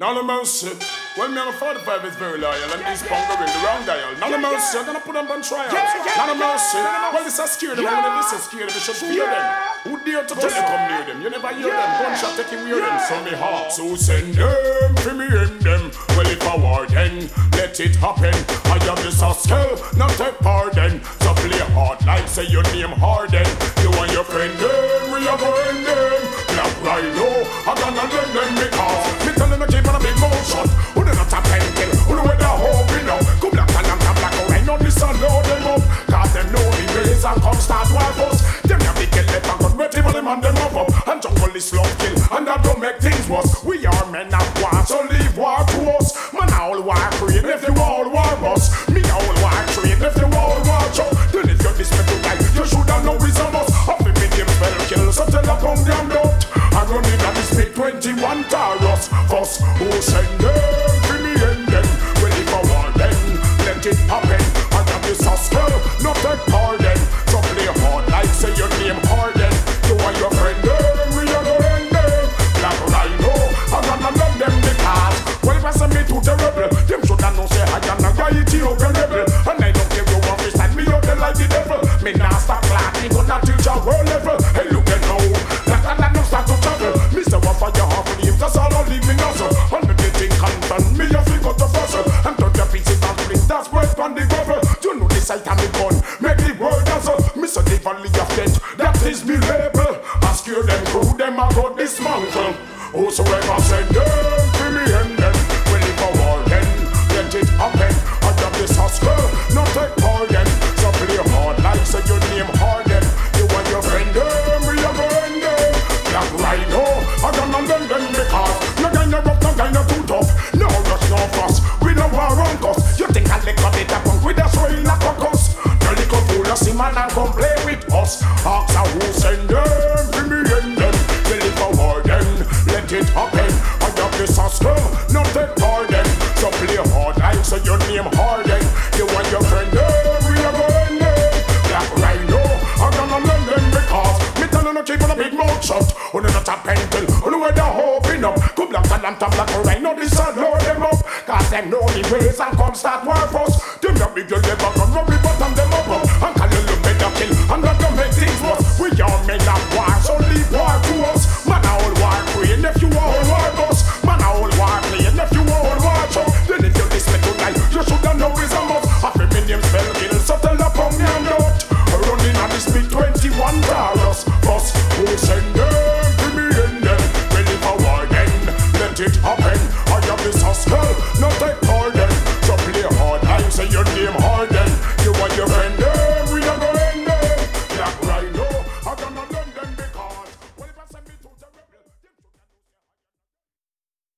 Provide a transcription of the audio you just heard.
Now no mercy. Well, me on a 45 is very loyal, and these bongo ring the wrong dial. Now no mercy, I'm gonna put them on trial. Now no mercy. Well, this is scared them, and this is scared them, you should fear them. Who dare to just come near them? You never hear them. Gunshot taking wear them. So me heart, so send them, for me in them. Well, if I war then, let it happen. I am this a skill, not take pardon. So play hard like say your name Harden. You and your friend them, we are going them. Black Rhino, I'm gonna let them because me tell them to keep on a big motion. Who do not a pencil, who do with the hope, you know. Go black and I'm black, Rhino, this and load them up. Cause them know the ways and come start war us. Them have the kill left and gun, but even them and them up. And jungle is love kill, and that don't make things worse. We are men of war, so leave war to us. Man, all war create, if you all war us. Me all war create, if you all war chop. Then if you're this metal guy, you should have known it's on us. Up the medium spell kill, so tell a come down out. I run in at this big 21 Taurus. First, who send them, free me and them. Well, if I want them, let it happen. I got this a skill, not take pardon. So play hard like say your name Harden. You and your friend them, we are going them. Black Rhino, I'm gonna love them because well, if I send me to the rebel, them should have known say I am a guy Ethiopian rebel. And I don't care you want to stand me out there like the devil. Me nah stop laughing, gonna teach a world level. Hey, look at now, like I don't start to travel. Me say what for your half leave, that's all I leave me nozzle. And the thing confirm me, you feel got the fuzzle. And turn the pieces and split, that's worth on the gravel. You know this item me gun, make the world dazzle. Me say the valley of death, that is me label. Ask you them who them I got dismantle. Whosoever send them, free me and them. Well if I war then, let it happen. I got this hustle, not take pardon. So play hard like say your name Harden. You and your friend them, we are going them. Black Rhino, I gonna lend them because no guy no rough, no guy no too tough. No rush, no fuss, we no war on us. You think I lick a bit of punk with a soil in a caucus? No little fool, you see man and come play with us. Ask who send them, free me and them. Well if I war then, let it happen. I got this hustle, not take pardon. So play hard like say your name Harden. You and your friend them, we are going them. Black Rhino, I'm gonna lend them because me telling you keep on a big mouth shut. Who not a pencil, who where the hoping up. Go black and I'm top black Rhino, this and load them up. Cause them know the ways and come start war us. Them not big you never run, run me bottom them up. And call you look better kill, and not to make things worse. We are men of war, so leave war to us. Man a whole war queen, if you all war boss. Man a whole war playing, if you all war chop. Then if you this metal guy, you should have known it's a must. Half a million spell kill, so tell up on me and out. Running on this big 21 Taurus. First, who send them, free me in them. Well if I war then, let it happen. I have this hustle, not take pardon.